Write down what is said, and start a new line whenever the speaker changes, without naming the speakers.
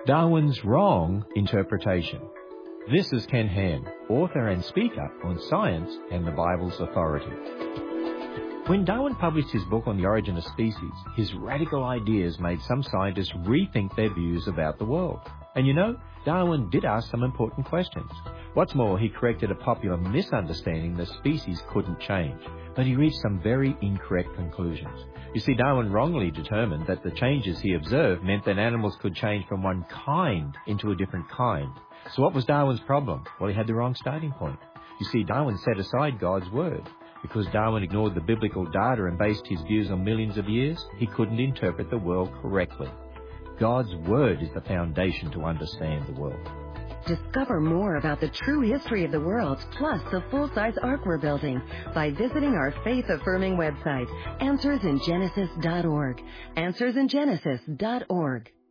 Darwin's wrong interpretation. This is Ken Ham, author and speaker on science and the Bible's authority. When Darwin published his book on the origin of species, his radical ideas made some scientists rethink their views about the world. And you know, Darwin did ask some important questions. What's more, he corrected a popular misunderstanding that species couldn't change, but he reached some very incorrect conclusions. You see, Darwin wrongly determined that the changes he observed meant that animals could change from one kind into a different kind. So what was Darwin's problem? Well, he had the wrong starting point. You see, Darwin set aside God's word. Because Darwin ignored the biblical data and based his views on millions of years, he couldn't interpret the world correctly. God's word is the foundation to understand the world.
Discover more about the true history of the world, plus the full-size ark we're building, by visiting our faith-affirming website, AnswersInGenesis.org. AnswersInGenesis.org.